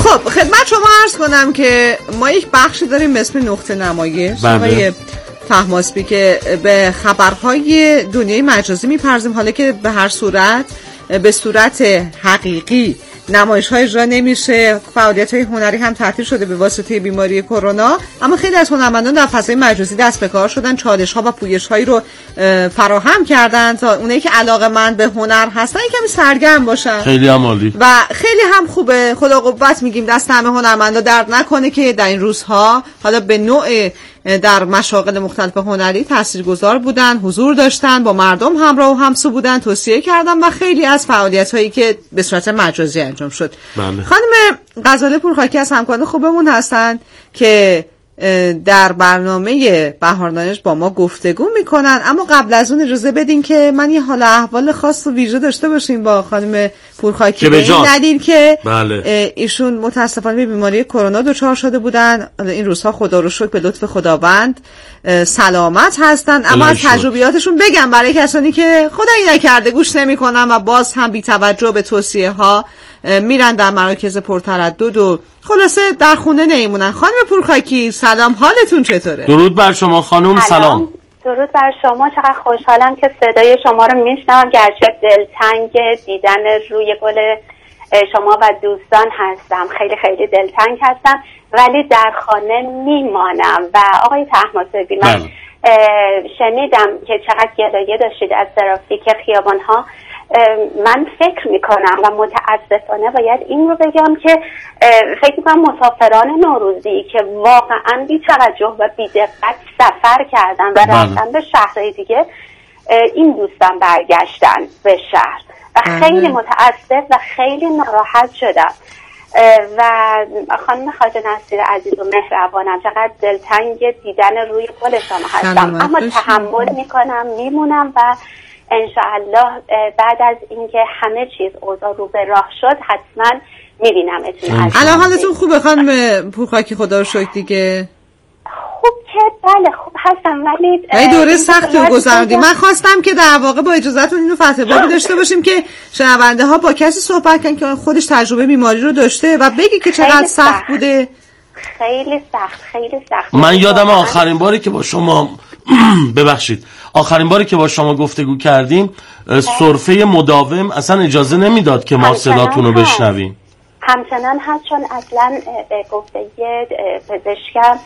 خب خدمت شما عرض کنم که ما یک بخشی داریم اسم نقطه نمایش آقای طهماسبی که به خبرهای دنیای مجازی میپردازیم، حالا که به هر صورت به صورت حقیقی نمایش‌های اجرا نمیشه، فعالیت‌های هنری هم تعطیل شده به واسطه بیماری کرونا، اما خیلی از هنرمندان در فضای مجازی دست به کار شدن، چالش‌ها و پویش‌هایی رو فراهم کردن تا اونایی که علاقه‌مند به هنر هستن کمی سرگرم باشن. خیلی هم عالی و خیلی هم خوبه. خدا قوت میگیم دست همه هنرمندا درد نکنه که در این روزها حالا به نوع در مشاغل مختلف هنری تاثیرگذار بودن، حضور داشتن، با مردم همراه و همسو بودن، توصیه کردن و خیلی از فعالیت‌هایی که به صورت مجازی انجام شد. بله. خانم غزاله پورخاکی از همکاران خوبمون هستن که در برنامه بهارنامه با ما گفتگو میکنن، اما قبل از اون اجازه بدین که من یه حال احوال خاص و ویژه داشته باشیم با خانم پورخاکی، به این دلیل که بله. ایشون متاسفانه به بیماری کرونا دچار شده بودن. این روزها خدا رو شکر به لطف خداوند سلامت هستن، اما از تجربیاتشون بگم برای کسانی که خدایی نکرده گوش نمیکنن و باز هم بی توجه به توصیه ها میرن در مراکز پرتردد و خلاصه در خونه نمیمونن. خانم پورخاکی سلام، حالتون چطوره؟ درود بر شما خانم. سلام. درود بر شما. چقدر خوشحالم که صدای شما رو میشنوم، گرچه دلتنگ دیدن روی گل شما و دوستان هستم، خیلی خیلی دلتنگ هستم، ولی در خانه میمانم. و آقای طهماسبی من شنیدم که چقدر گلایه داشتید از ترافیک خیابان‌ها. من فکر میکنم و متاسفانه باید این رو بگم که فکر میکنم مسافران نوروزی که واقعا بی توجه و بی دقت سفر کردن و رفتن به شهرهای دیگه، این دوستان برگشتن به شهر و خیلی متاسف و خیلی ناراحت شدم. و خانم خواجه نصیر عزیز و مهربانم، چقدر دلتنگ دیدن روی گل شما هستم، اما تحمل میکنم، میمونم و انشاءالله بعد از اینکه همه چیز اوضاع رو به راه شد حتما میبینمتون. الان حالتون خوبه خانم پورخاکی؟ خدا رو شکر دیگه. خوب که بله خوب هستم، ولی دوره سختی رو گذروندیم. من خواستم که در واقع با اجازهتون اینو فتح بابی داشته باشیم که شنونده ها با کسی صحبت کنن که خودش تجربه بیماری رو داشته و بگی که چقدر سخت بوده. خیلی سخت، خیلی سخت. من یادم آخرین باری که با شما ببخشید آخرین باری که با شما گفتگو کردیم سرفه مداوم اصلا اجازه نمیداد که ما صداتون رو بشنویم. همچنان هست، چون اصلا به گفته پزشکم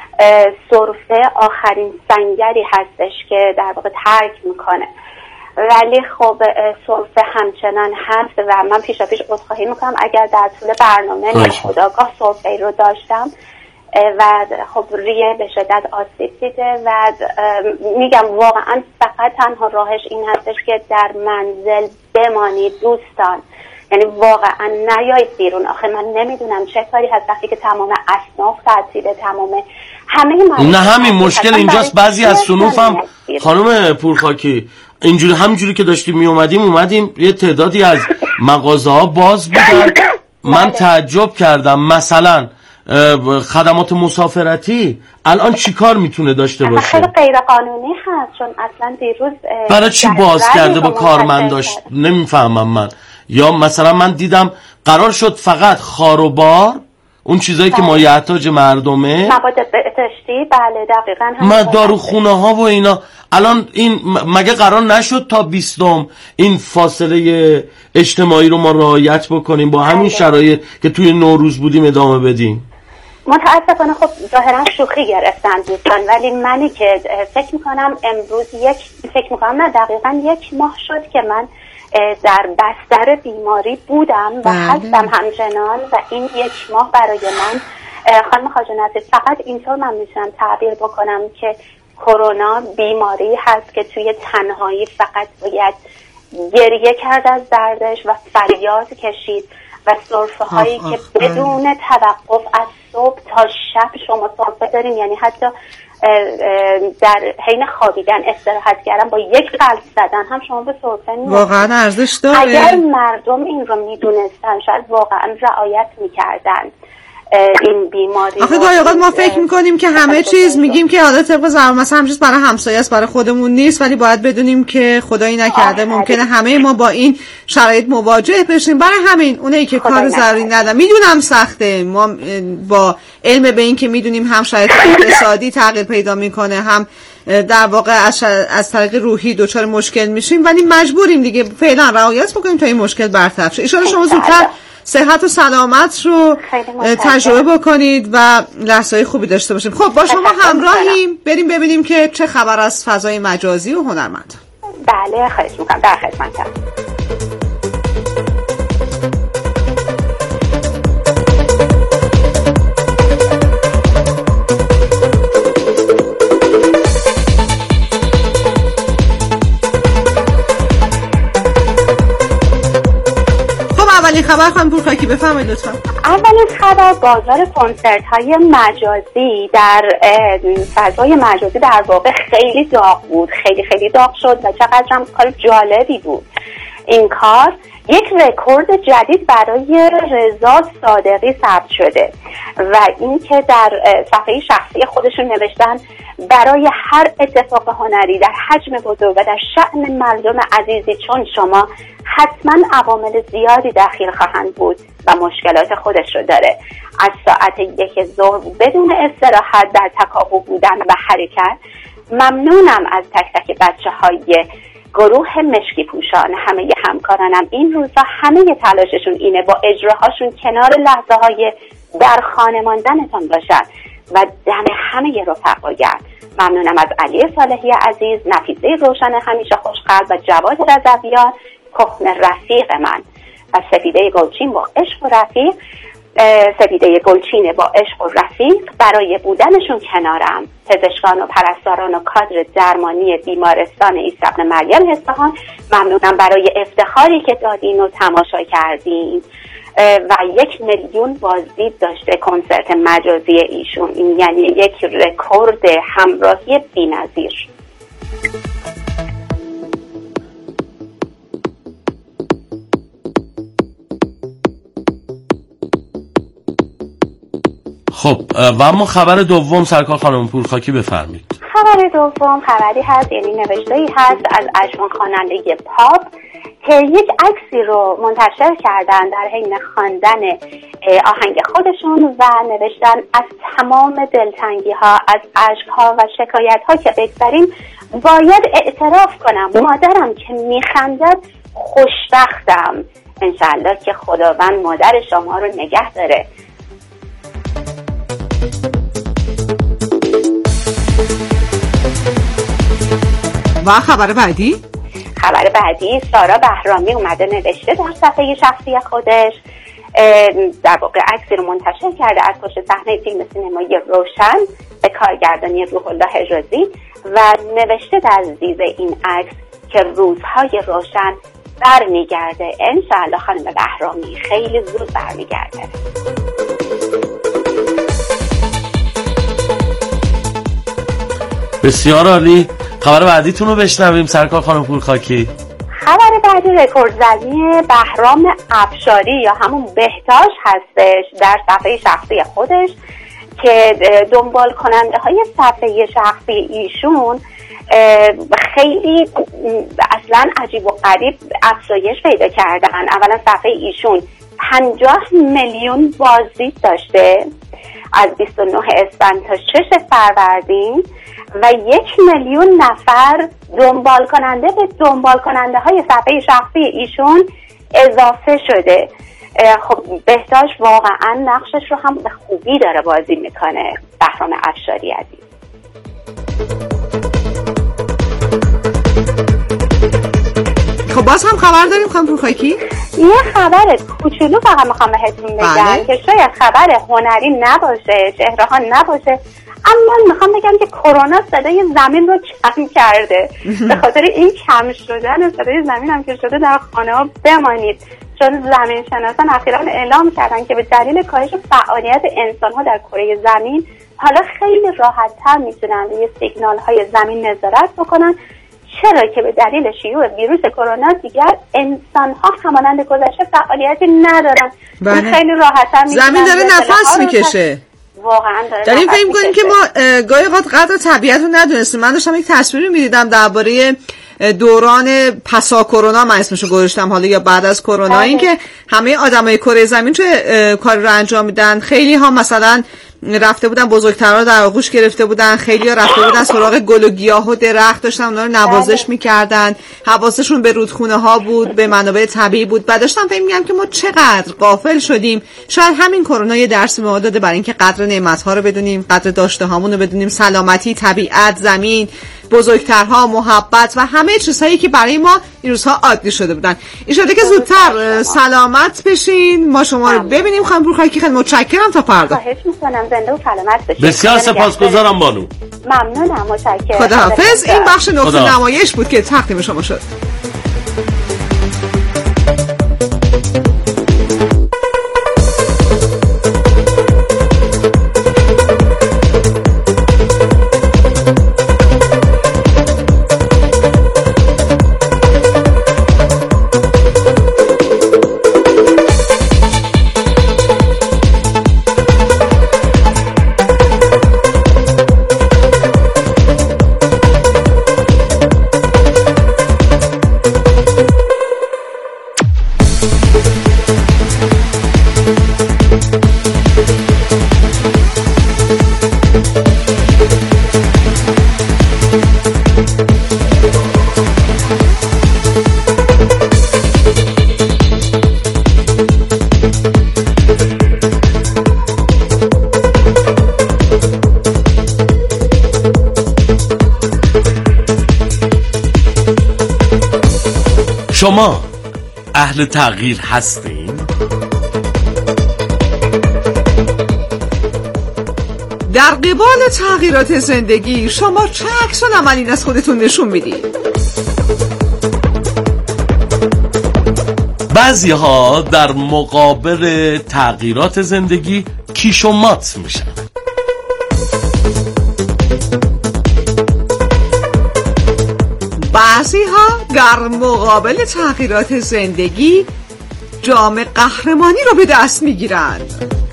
سرفه آخرین سنگری هستش که در واقع ترک میکنه، ولی خب سرفه همچنان هست و من پیشاپیش عذرخواهی میکنم اگر در طول برنامه ناخودآگاه سرفه رو داشتم و خب ریه به شدت آسیب دیده و میگم واقعا فقط تنها راهش این هستش که در منزل بمانید دوستان، یعنی واقعا نیایید بیرون. آخه من نمیدونم چه کاری هست وقتی که تمام اصناف تعطیله، تمام همه نه همین مشکل اینجاست. بعضی از صنوفم خانم پورخاکی اینجوری همینجوری که داشتیم اومدیم یه تعدادی از مغازه ها باز بودن. من تعجب کردم مثلا خدمات مسافرتی الان چی کار میتونه داشته باشه؟ خیلی غیر قانونی هست، چون اصلا دیروز برای چی باز کرده با کارمنداش نمیفهمم من. یا مثلا من دیدم قرار شد فقط خار و بار، اون چیزایی که مایحتاج مردمه، مواد بهداشتی، بله دقیقاً من داروخونه ها و اینا، الان این مگه قرار نشد تا 20 این فاصله اجتماعی رو ما رعایت بکنیم با همین شرایط که توی نوروز بودیم ادامه بدیم؟ متاسفانه خب ظاهرا شوخی گرفتن دوستان، ولی منی که فکر میکنم امروز دقیقاً 1 ماه شد که من در بستر بیماری بودم و هستم همچنان و این 1 ماه برای من خانم خواجه نصیر فقط اینطور من میتونم تعبیر بکنم که کرونا بیماری هست که توی تنهایی فقط باید گریه کرد از دردش و فریاد کشید و سرفه هایی که بدون توقف از صبح تا شب شما سرفه دارین، یعنی حتی در حین خوابیدن استراحت کردن با 1 قلب زدن هم شما به سرفه می‌رسید. واقعا ارزش داره. اگر مردم این رو میدونستن شاید واقعا رعایت میکردن. این بیماری. آخه گاهی اوقات ما فکر میکنیم که همه چیز میگیم که حالا طبق زبان مثلا همه چیز برای همسایه است، برای خودمون نیست، ولی باید بدونیم که خدایی نکرده ممکنه همه ما با این شرایط مواجه بشیم. برای همین اونایی که کار ضروری ندارن، میدونم سخته، ما با علم به این که میدونیم هم شرایط اقتصادی تغییر پیدا میکنه، هم در واقع از طریق روحی دچار مشکل میشیم، ولی مجبوریم دیگه فعلا رعایت بکنیم تا این مشکل برطرف شه. ان شاء الله شما زودتر صحت و سلامت رو تجربه بکنید و لحظه‌های خوبی داشته باشیم. خب با شما همراهیم، بریم ببینیم که چه خبر از فضای مجازی و هنرمند. بله خواهش میکنم، در خدمتم. اولین خبر خانم پورخاکی بفرمایید لطفا. اولین خبر بازار کنسرت های مجازی در فضای مجازی در واقع خیلی داغ بود، خیلی داغ شد و چقدر هم کار جالبی بود. این کار یک رکورد جدید برای رضا صادقی ثبت شده و این که در صفحه شخصی خودشون نوشتن برای هر اتفاق هنری در حجم بزرگ و در شأن مردم عزیزی چون شما حتما عوامل زیادی دخیل خواهند بود و مشکلات خودش رو داره. از ساعت 1 ظهر بدون استراحت در تکاپو بودن و حرکت. ممنونم از تک تک بچه‌های گروه مشکی پوشان، همه همکارانم این روزا همه تلاششون اینه با اجراهاشون کنار لحظه های در خانه ماندنتان باشن و دم همه رفقا. ممنونم از علی صالحی عزیز، نفیسه روشن همیشه خوشقلب و جواد رضویان کهن رفیق من و سپیده گلچین با عشق و رفیق. سپیده گلچین با عشق و رفیق برای بودنشون کنارم. پزشکان و پرستاران و کادر درمانی بیمارستان عیسی ابن مریم اصفهان، ممنونم برای افتخاری که دادین و تماشا کردین و 1 میلیون بازدید داشته کنسرت مجازی ایشون. این یعنی یک رکورد همراهی بی‌نظیر. خب و اما خبر دوم سرکار خانم پورخاکی بفرمایید. خبر دوم خبری هست، یعنی نوشته‌ای هست از اشون خواننده پاپ که یک عکسی رو منتشر کردن در حین خواندن آهنگ خودشون و نوشتن از تمام دلتنگی ها، از اشک ها و شکایت ها که بگذاریم باید اعتراف کنم مادرم که میخندد خوشبختم. انشالله که خداوند مادر شما رو نگه داره. و خبر بعدی سارا بهرامی اومده نوشته در صفحه شخصی خودش، در واقع عکسی رو منتشر کرده از پشت صحنه فیلم سینمایی روشن به کارگردانی روح الله حجازی و نوشته در زیر این عکس که روزهای روشن برمیگرده. انشاءالله خانم بهرامی خیلی زود برمیگرده. بسیار عالی. خبر بعدیتون رو بشنویم سرکار خانم پورخاکی. خبر بعدی رکوردزنی بهرام افشاری یا همون بهتاش هستش در صفحه شخصی خودش که دنبال کننده های صفحه شخصی ایشون خیلی اصلا عجیب و غریب افزایش پیدا کردن. اولا صفحه ایشون 50 میلیون بازدید داشته از 29 اسفند تا 6 فروردین و 1 میلیون نفر دنبال کننده های صفحه شخصی ایشون اضافه شده. خب بهتاش واقعا نقشش رو هم به خوبی داره بازی میکنه بهرام افشاری عزیز. خب باز هم خبر داریم خانم پورخاکی؟ یه خبر کوچولو فقط میخوام بهتون بگم که شاید خبر هنری نباشه، چهره‌ها نباشه، اما میخوام بگم که کرونا صدای زمین رو کم کرده. به خاطر این کم شدن صدای زمین هم که شده در خانه ها بمانید، چون زمین شناسان اخیراً اعلام کردن که به دلیل کاهش فعالیت انسان ها در کره زمین حالا خیلی راحت تر میتونن روی سیگنال های زمین نظارت بکنن، چرا که به دلیل شیوع ویروس کرونا دیگر انسان‌ها همانند گذشته فعالیتی ندارن. خیلی راحت‌تر زمین داره نفس میکشه. واقعا در این فکر می‌کنیم که ما گاهی اوقات قدر طبیعت رو ندونستیم. من داشتم یک تصویری می‌دیدم درباره دوران پسا کرونا، من اسمشو گذاشتم، حالا یا بعد از کرونا، این که همه آدمای کره زمین چه کاری رو انجام میدن. خیلی ها مثلا رفته بودن بزرگترها رو در آغوش گرفته بودن، خیلی ها رفته بودن سراغ گل و گیاه و درخت، داشتن اونا رو نوازش میکردن، حواسشون به رودخونه ها بود، به منابع طبیعی بود. بعد داشتم فکر می‌کردم که ما چقدر غافل شدیم. شاید همین کرونا یه درسی به ما داده برای اینکه قدر نعمت‌ها رو بدونیم، قدر داشته هامون رو بدونیم، سلامتی، طبیعت، زمین، بزرگترها، محبت و همه چیزهایی که برای ما این روزها عادی شده بودن. ان شاءالله که زودتر سلامت بشین، ما شما رو ببینیم. خانم پورخاکی خیلی متشکرم تا فردا. خواهش می‌کنم، زنده و سلامت باشید. بسیار سپاسگزارم بانو. ممنونم، متشکرم. خداحافظ. این بخش نقطه نمایش بود که تقدیم شما شد. شما اهل تغییر هستین؟ در قبال تغییرات زندگی شما چه عکس العملی از خودتون نشون میدید؟ بعضی ها در مقابل تغییرات زندگی کیش و مات میشن. بعضی ها در مقابل تغییرات زندگی جام قهرمانی رو به دست میگیرن.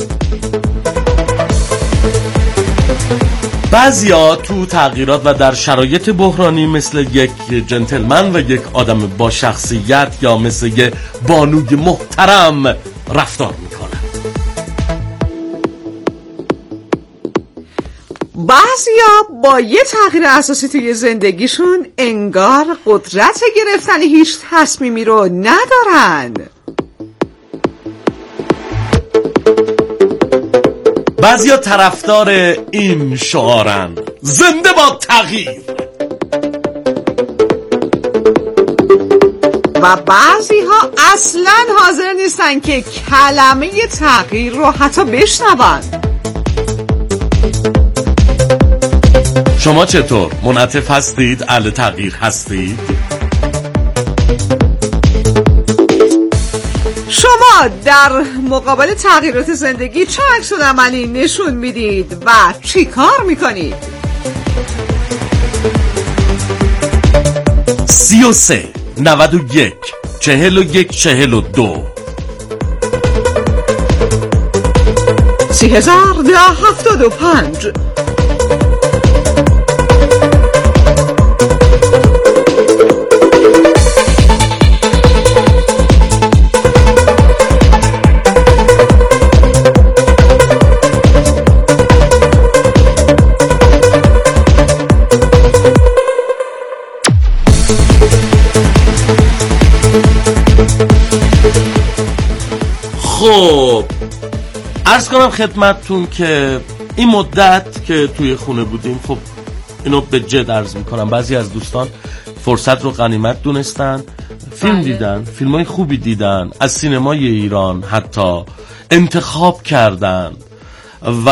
بعضی ها تو تغییرات و در شرایط بحرانی مثل یک جنتلمن و یک آدم با شخصیت یا مثل یک بانوی محترم رفتار میکنن. بعضیا با یه تغییر اساسی توی زندگیشون انگار قدرت گرفتن هیچ تصمیمی رو ندارن. بعضیا طرفدار این شعارن: زنده با تغییر. و بعضی ها اصلاً حاضر نیستن که کلمه تغییر رو حتی بشنون. شما چطور؟ منعطف هستید؟ اهل تغییر هستید؟ شما در مقابل تغییرات زندگی چه عکس‌العملی نشون میدید و چی کار میکنید؟ 33 91 41 42 3075. خب عرض کنم خدمتتون که این مدت که توی خونه بودیم، خب اینو به جد عرض میکنم، بعضی از دوستان فرصت رو غنیمت دونستن، فیلم دیدن، فیلمای خوبی دیدن، از سینمای ایران حتی انتخاب کردن و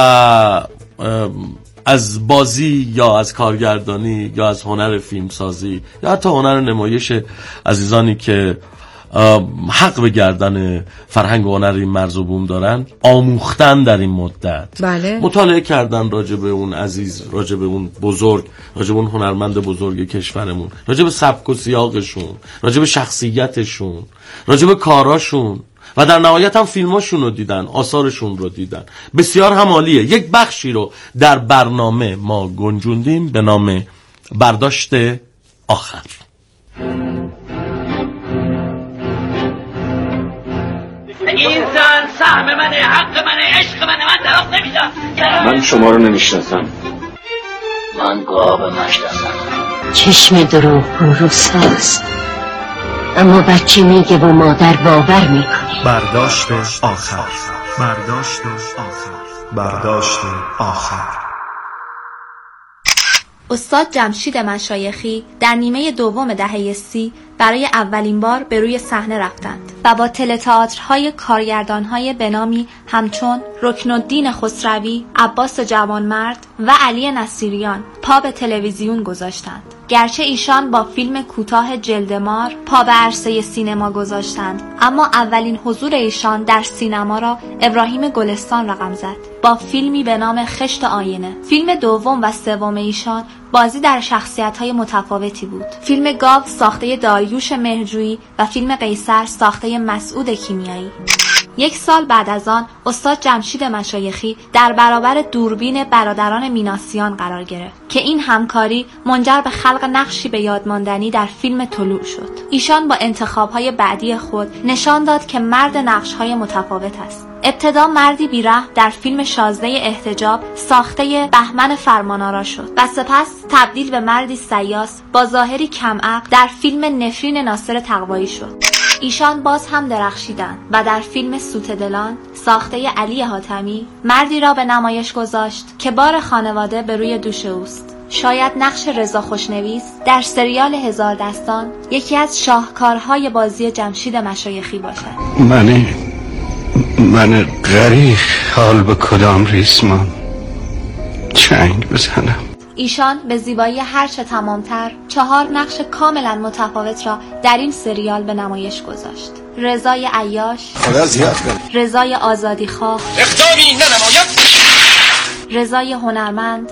از بازی یا از کارگردانی یا از هنر فیلمسازی یا حتی هنر نمایش عزیزانی که حق به گردن فرهنگ و هنر این مرز و بوم دارن آموختن در این مدت. بله. مطالعه کردن راجع به اون عزیز، راجع به اون بزرگ، راجع به اون هنرمند بزرگ کشورمون، راجع به سبک و سیاقشون، راجع به شخصیتشون، راجع به کاراشون و در نهایت هم فیلماشون رو دیدن، آثارشون رو دیدن. بسیار هم عالیه. یک بخشی رو در برنامه ما گنجوندیم به نام برداشت آخر. این زن سهم منه، حق منه، عشق منه، من طلاق نمیدم. من شما رو نمیشناسم. من گاو نشناسم. چشم دروغگو رو ساز، اما بچه میگه و مادر باور میکنه. برداشت آخر. برداشت آخر. برداشت آخر. استاد جمشید مشایخی در نیمه دوم دهه 30 برای اولین بار به روی صحنه رفتند و با تئاترهای کارگردانهای بنامی همچون رکنالدین خسروی، عباس جوانمرد و علی نصیریان پا به تلویزیون گذاشتند. گرچه ایشان با فیلم کوتاه جلدمار پا به عرصه سینما گذاشتند، اما اولین حضور ایشان در سینما را ابراهیم گلستان رقم زد با فیلمی به نام خشت آینه. فیلم دوم و سوم ایشان بازی در شخصیت‌های متفاوتی بود. فیلم گاو ساخته داریوش مهرجویی و فیلم قیصر ساخته مسعود کیمیایی. یک سال بعد از آن استاد جمشید مشایخی در برابر دوربین برادران میناسیان قرار گرفت که این همکاری منجر به خلق نقشی به یادماندنی در فیلم طلوع شد. ایشان با انتخاب‌های بعدی خود نشان داد که مرد نقش‌های متفاوت است. ابتدا مردی بی‌رحم در فیلم شازده احتجاب ساخته بهمن فرمانآرا شد و سپس تبدیل به مردی سیاس با ظاهری کم‌عقل در فیلم نفرین ناصر تقوایی شد. ایشان باز هم درخشیدند و در فیلم سوت دلان ساخته علی حاتمی مردی را به نمایش گذاشت که بار خانواده به روی دوش اوست. شاید نقش رضا خوشنویس در سریال هزار دستان یکی از شاهکارهای بازی جمشید مشایخی باشد. من غریق حال به کدام ریسمان چنگ بزنم. ایشان به زیبایی هرچه تمامتر 4 نقش کاملا متفاوت را در این سریال به نمایش گذاشت. رضای عیاش، رضای آزادیخواه، رضای هنرمند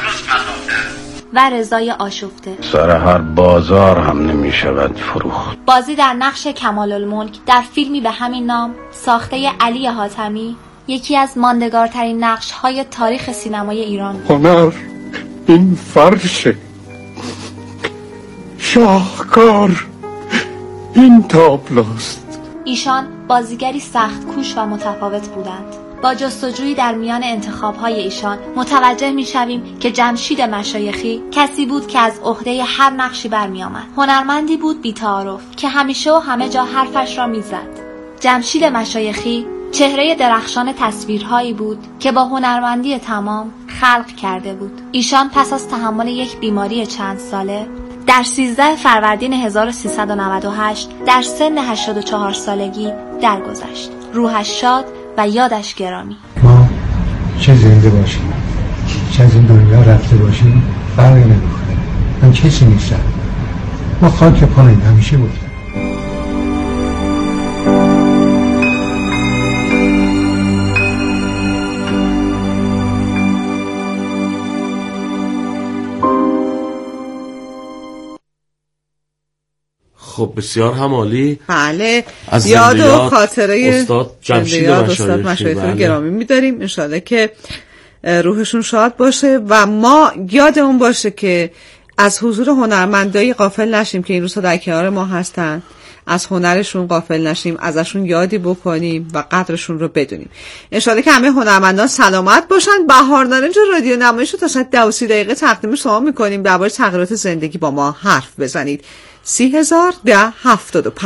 و رضای آشفته. سر هر بازار هم نمی شود فروخت. بازی در نقش کمال الملک در فیلمی به همین نام ساخته علی حاتمی یکی از ماندگارترین نقش‌های تاریخ سینمای ایران بود. هنر این فرش شاهکار این تابلوست. ایشان بازیگری سخت کوش و متفاوت بودند. با جستجویی در میان انتخاب‌های ایشان متوجه می‌شویم که جمشید مشایخی کسی بود که از عهده هر نقشی برمی‌آمد. هنرمندی بود بی‌تعارف که همیشه و همه جا حرفش را می‌زد. جمشید مشایخی چهره درخشان تصویرهایی بود که با هنرمندی تمام خلق کرده بود. ایشان پس از تحمل یک بیماری چند ساله در 13 فروردین 1398 در سن 84 سالگی درگذشت. روحش شاد و یادش گرامی. ما چه زنده باشیم چه از این دنیا رفته باشیم فرقی نمیکنه. من کسی نیستم. ما خاک پایین همیشه بودیم. خب بسیار هم عالی. بله، از یاد و خاطره استاد جمشید مشایخی رو گرامی می‌داریم. انشالله که روحشون شاد باشه و ما یادمون باشه که از حضور هنرمندایی غافل نشیم که این روزها در کنار ما هستن، از هنرشون غافل نشیم، ازشون یادی بکنیم و قدرشون رو بدونیم. انشالله که همه هنرمندان سلامت باشن. بهار نارنج رادیو نمایش رو تا ساعت 12 تقدیم شما می‌کنیم. درباره تغییرات زندگی با ما حرف بزنید. 301075.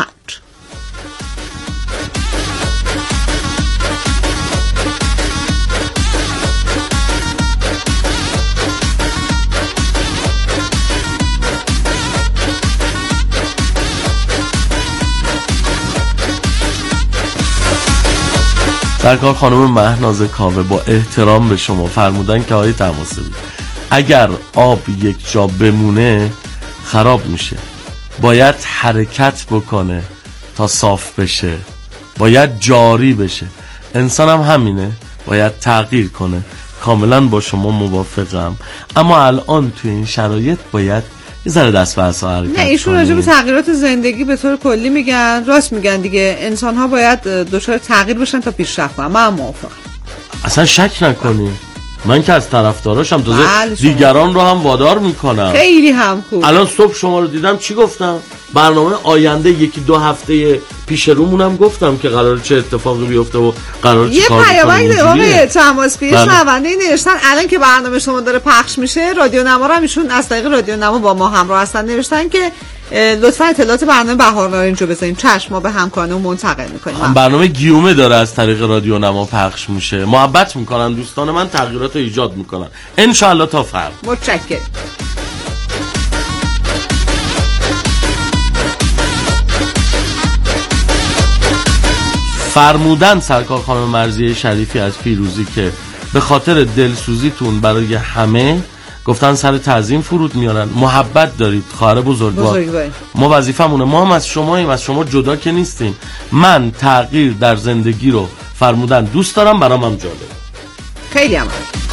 سرکار خانم مهناز کاوه با احترام به شما فرمودن که آقای طماسبی اگر آب یک جا بمونه خراب میشه، باید حرکت بکنه تا صاف بشه، باید جاری بشه. انسان هم همینه، باید تغییر کنه. کاملا با شما موافقم، اما الان تو این شرایط باید یه ذره دست به عصا حرکت کنیم. نه ایشون راجع به تغییرات زندگی به طور کلی میگن، راست میگن دیگه. انسان ها باید دچار تغییر بشن تا پیشرفت کنن. من موافقم، اصلا شک نکنیم. من که از طرفداراشم، تازه دیگران رو هم وادار میکنم. خیلی هم خوب. الان صبح شما رو دیدم چی گفتم؟ برنامه آینده 1-2 هفته پیش رومونم گفتم که قراره چه اتفاقی بیفته و قراره چه کار بکنیم. یه پیامک تماس پیش شنونده نوشتن الان که برنامه شما داره پخش میشه، رادیو نما رو ایشون از طریق رادیو نما با ما همراه هستن، نوشتن که لطفا اطلاعات برنامه بهار نارنج رو بذارین، چشم ما به همکارانمون منتقل میکنیم. برنامه گیومه داره از طریق رادیو نما پخش میشه، محبت میکنن دوستان من، تغییرات رو ایجاد میکنن ان شاء الله. تا فردا متشکرم. فرمودن سرکار خانم مرضیه شریفی از پیروزی که به خاطر دلسوزیتون برای همه گفتن سر تعظیم فرود میارن. محبت دارید خواهر بزرگوار، ما وظیفمونه، ما هم از شماییم، از شما جدا که نیستیم. من تغییر در زندگی رو فرمودن دوست دارم، برام هم جالب. خیلی هم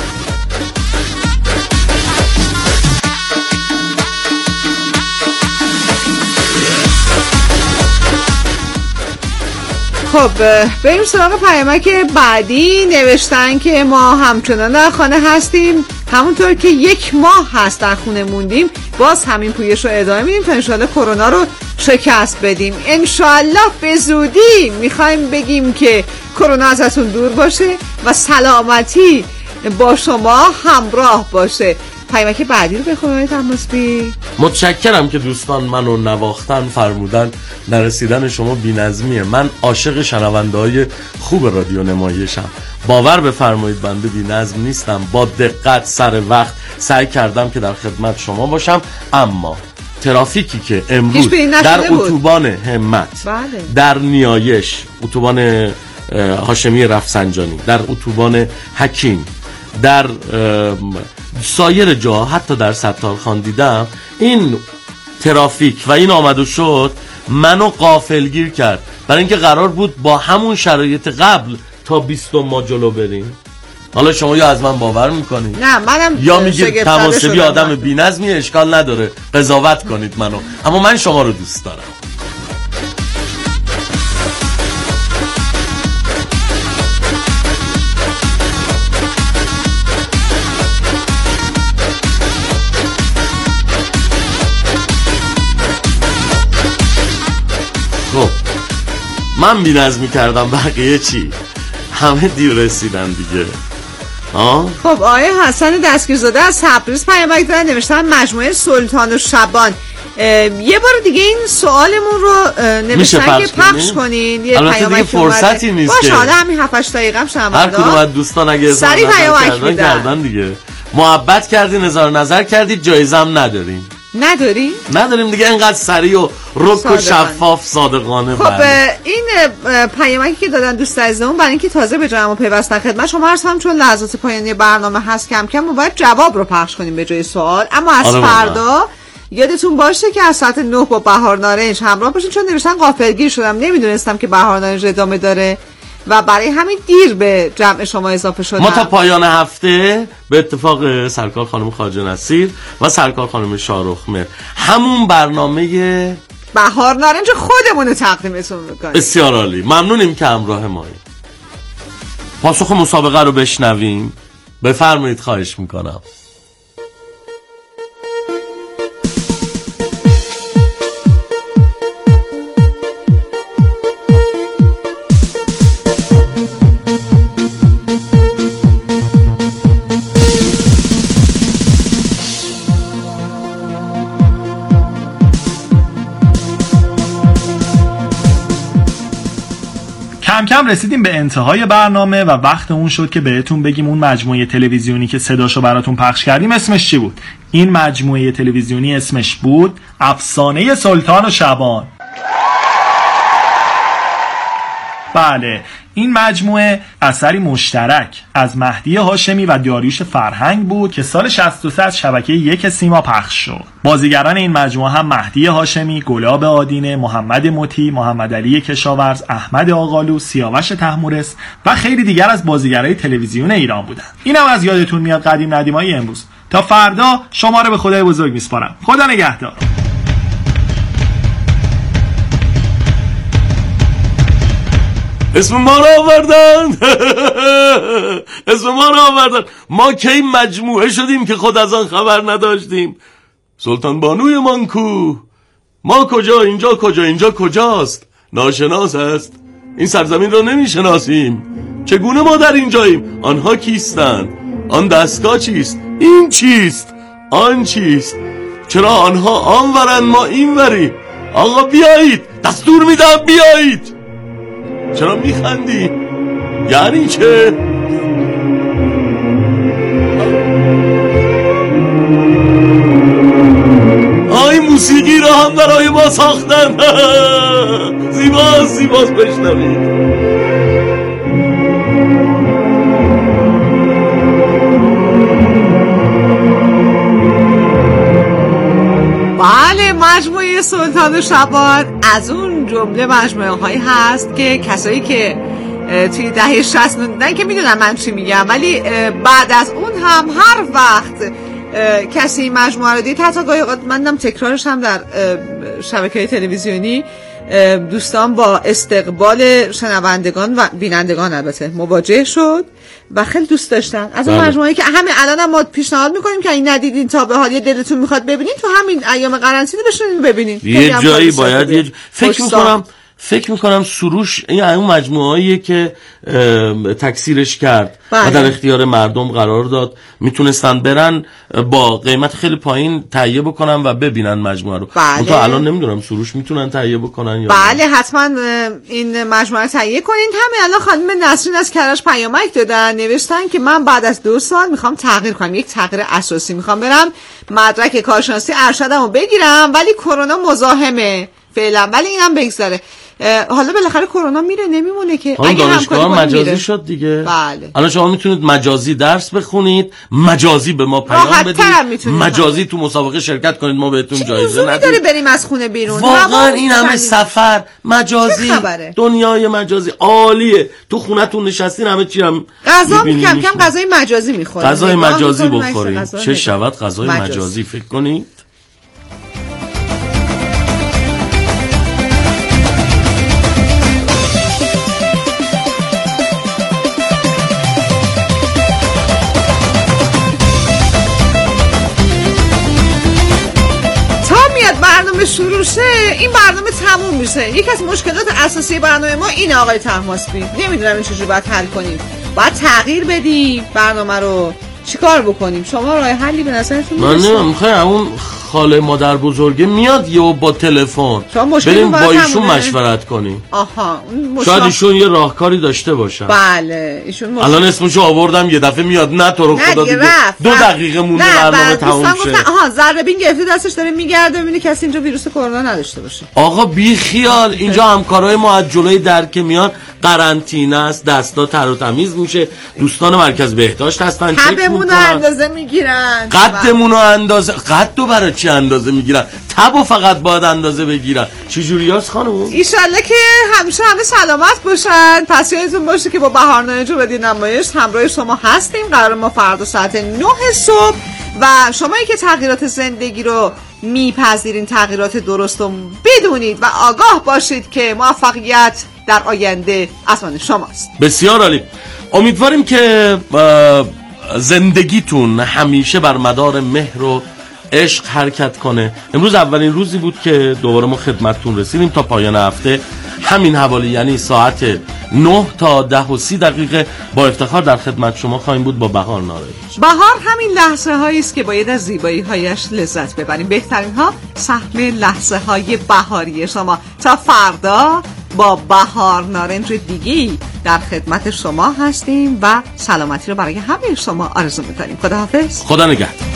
خب بریم سراغ پیامک بعدی. نوشتن که ما همچنان در خانه هستیم، همونطور که 1 ماه هست در خونه موندیم، باز همین پویش رو ادامه میدیم تا انشالله کرونا رو شکست بدیم. انشالله به زودی میخوایم بگیم که کرونا ازتون دور باشه و سلامتی با شما همراه باشه. پیامک بعدی رو بخونید تماسبی. متشکرم که دوستان منو نواختن، فرمودن نرسیدن شما بی‌نظمیه. من عاشق شنونده‌های خوب رادیو نمایشم. باور بفرمایید بنده بی‌نظم نیستم، با دقت سر وقت سعی کردم که در خدمت شما باشم. اما ترافیکی که امروز در اتوبان همت، در نیایش، اتوبان هاشمی رفسنجانی، در اتوبان حکیم، در سایر جا، حتی در ستارخان دیدم، این ترافیک و این آمد و شد منو غافلگیر کرد، برای اینکه قرار بود با همون شرایط قبل تا 20 ما جلو بریم. حالا شما یا از من باور میکنید، نه منم، یا میگید تماسبی آدم بی‌نظمی، اشکال نداره قضاوت کنید منو، اما من شما رو دوست دارم. خب من بی‌نظمی کردم، بقیه چی؟ همه دیر رسیدن دیگه. خب آقای حسن دستگیرزاده از تبریز پیامک دارن، نوشتن مجموعه سلطان و شبان. یه بار دیگه این سوالمون رو نوشتن که پخش کنین. یه البته فرصتی نیست باشه، حالا همین 7-8 دقیقه هم شما هر کدوم از دوستان اگه سری پیامک کردن دیگه، محبت کردین، اظهار نظر کردید، جایزه هم نداریم دیگه، اینقدر سریع و رک و شفاف صادقانه. خب این پیامکی که دادن دوست عزیزمون، برای اینکه تازه به جای ما پیوستن خدمت شما عرض کنم، چون لحظات پایانی برنامه هست کم کم ما باید جواب رو پخش کنیم به جای سوال. اما از فردا یادتون باشه که از ساعت 9 با بهار نارنج همراه باشین، چون نوشتن غافلگیر شدم، نمیدونستم که بهار نارنج ادامه داره و برای همین دیر به جمع شما اضافه شدم. ما تا پایان هفته به اتفاق سرکار خانم خواجه نصیر و سرکار خانم شاهرخ مهر همون برنامه بهار نارنج خودمون تقدیمتون میکنیم. بسیار عالی، ممنونیم که همراه ماییم. پاسخ مسابقه رو بشنویم، بفرمایید، خواهش میکنم. کم کم رسیدیم به انتهای برنامه و وقت اون شد که بهتون بگیم اون مجموعه تلویزیونی که صداشو براتون پخش کردیم اسمش چی بود. این مجموعه تلویزیونی اسمش بود افسانه سلطان و شبان. بله، این مجموعه اثری مشترک از مهدی هاشمی و داریوش فرهنگ بود که سال 63 از شبکه 1 سیما پخش شد. بازیگران این مجموعه هم مهدی هاشمی، گلاب آدینه، محمد مطیع، محمد علی کشاورز، احمد آقالو، سیاوش طهمورث و خیلی دیگر از بازیگرای تلویزیون ایران بودند. اینم از یادتون میاد قدیم ندیمای امروز. تا فردا شما رو به خدای بزرگ میسپارم. خدا نگهدار. اسم ما رو آوردن اسم ما رو آوردن. ما کی مجموعه شدیم که خود از آن خبر نداشتیم؟ سلطان بانوی مانکو، ما کجا، اینجا کجا، اینجا کجاست؟ ناشناس است. این سرزمین را نمیشناسیم. چگونه ما در اینجاییم؟ آنها کیستند؟ آن دستگاه چیست؟ این چیست؟ آن چیست؟ چرا آنها آنورند ما اینوری؟ آقا بیایید، دستور میدم بیایید. چرا میخندی؟ یعنی چه؟ آی موسیقی را هم برای ما ساختن. زیباست، زیباست، بشنوید. بله، مجموعه سلطان شبان از اون جمله مجموعه هایی هست که کسایی که توی دهه 60 نه که میدونم من چی میگم، ولی بعد از اون هم هر وقت کسی این مجموعه رو دید، حتی گاهی اوقات منم تکرارش هم در شبکه‌های تلویزیونی، دوستان با استقبال شنوندگان و بینندگان البته مواجه شد و خیلی دوست داشتن. از اون مجموعه‌ای که همین الان ما پیشنهاد میکنیم که این ندیدین تا به حال یه دلتون میخواد ببینین، تو همین ایام قرنطینه بشینین ببینین. یه جایی باید فکر میکنم سروش این اون مجموعه‌ایه که تکثیرش کرد و در اختیار مردم قرار داد، میتونستن برن با قیمت خیلی پایین تهیه بکنن و ببینن مجموعه رو. تو الان نمیدونم سروش میتونن تهیه بکنن یا بله حتما این مجموعه تهیه کنین. همین الان خانم نسرین از کرج پیامک دادن، نوشتن که من بعد از 2 سال میخوام تغییر کنم، یک تغییر اساسی میخوام، برم مدرک کارشناسی ارشدمو بگیرم ولی کرونا مزاحمه فعلا، ولی اینم بگذره. حالا بالاخره کرونا میره نمیمونه که اگه دانشگاه مجازی شد دیگه. بله. الان شما میتونید مجازی درس بخونید، مجازی به ما پیام بدید، مجازی تو مسابقه شرکت کنید، ما بهتون جایزه ندیم. داره بریم از خونه بیرون. واقعا این همه سفر مجازی، دنیای مجازی عالیه. تو خونتون نشستین همه چی هم غذا کم کم غذای مجازی میخورید. غذای مجازی بخورید. چه شود غذای مجازی فکر کنید. برنامه شروع شه این برنامه تموم میشه. یکی از مشکلات اساسی برنامه ما این آقای طهماسبی، نمیدونم این چجوری باید حل کنیم. باید تغییر بدیم برنامه رو، چیکار بکنیم؟ شما راه حلی به نظرتون میرسه؟ من نمیخوام اون خاله مادر بزرگه میاد یهو با تلفن بریم با ایشون مشورت کنیم. آها شاید ایشون یه راهکاری داشته باشن. بله ایشون الان اسمشو آوردم یه دفعه میاد. نه تو رو خدا دیگه 2 دقیقه مونده برنامه تموم شه. آها ذره بین گرفته دستش داره میگرده ببینه کسی اینجا ویروس کرونا نداشته باشه. آقا بی خیال، اینجا همکارای ما از جلوی در که میان قرنطینه است، دستا تر و تمیز میشه، دوستان مرکز بهداشت هستن، تبمون رو اندازه میگیرن، قدمون رو قدو برای چی اندازه میگیرن؟ تبو فقط باید اندازه بگیرن. چجوری هست خانم؟ ایشالله که همیشه همه سلامت باشن. پس یادتون باشه که با بهارنامه جلوی نمایش همراه شما هستیم. قرار ما فردا ساعت 9 صبح و شمایی که تغییرات زندگی رو میپذیرین، تغییرات درست رو بدونید و آگاه باشید که موفقیت در آینده از آن شماست. بسیار عالی. امیدواریم که زندگیتون همیشه بر مدار مهر و عشق حرکت کنه. امروز اولین روزی بود که دوباره ما خدمتتون رسیدیم. تا پایان هفته همین حوالی، یعنی ساعت 9 تا 10:30 با افتخار در خدمت شما خواهیم بود با بهار نارنج. بهار همین لحظه هایی است که باید از زیبایی هایش لذت ببریم. بهترین ها سهم لحظه های بهاری شما. تا فردا با بهار نارنج دیگی در خدمت شما هستیم و سلامتی رو برای همه شما آرزو می‌کنیم. خداحافظ. خدا نگهدار.